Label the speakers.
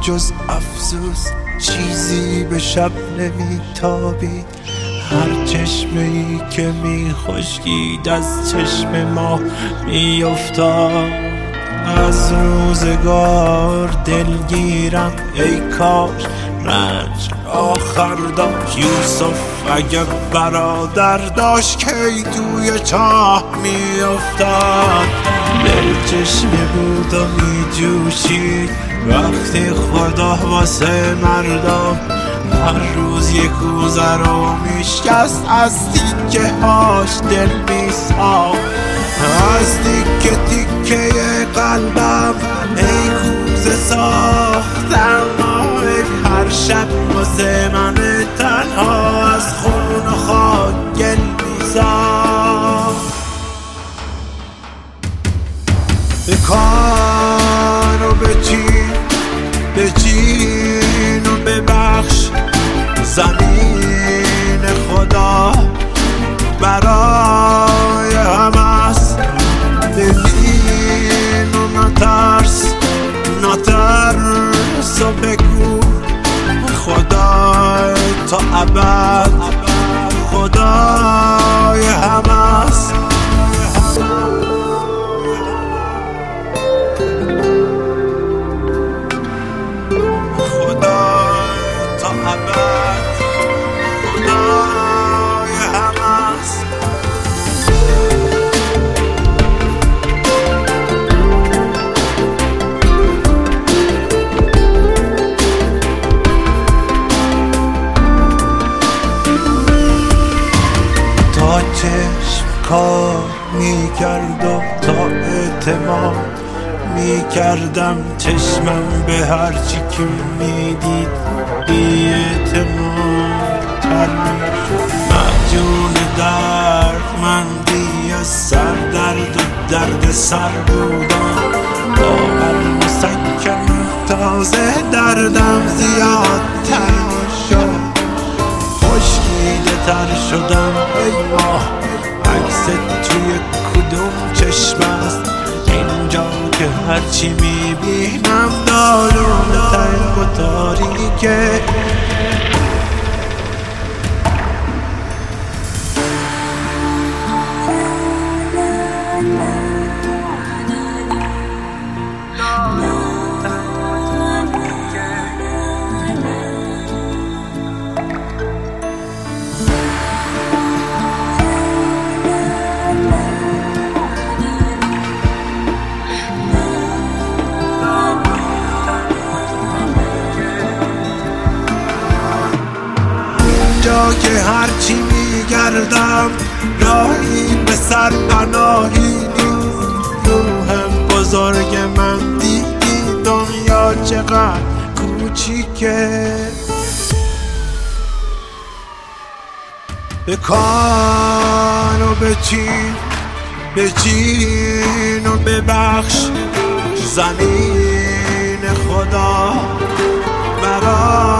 Speaker 1: جز افسوس چیزی به شب نمیتابید. هر چشمه ای که میخشکید از چشم ما میافتاد. از روزگار دلگیرم ای کاش رنج آخر داشت. یوسف اگه برادر داشت کی توی چاه میافتاد. دلچشمه بود و میجوشید وقتی خدا واسه مردم هر روز یک کوزه رو میشکست. از تیکه هاش دل میساخت، از تیکه تیکه قلبم ای کوزه ساختم. هر شب واسه من تنها از خون و خاک گل میساخت. بکن و بچین و ببخش. زمین خدا برای همه است. ببین و نترس و بگو خدا تا ابد خدای همه است. چشم کار میکرد و تا اعتماد میکردم چشمم به هرچی که میدید بی اعتماد تر میشد. مجون دردمندی از سر درد و درد سر بودم. باور مسکن تازه دردم زیادتر شد. خشکیده تر شدم ای ماه عکست توی کدوم چشم است اینجا که هرچی میبینم دارون تنگ و تاریکه. که هرچی میگردم راهی به سر پناهی نیست. روح بزرگ من دیدی دنیا چقدر کوچیکه. بکن و بچین و ببخش. زمین خدا برای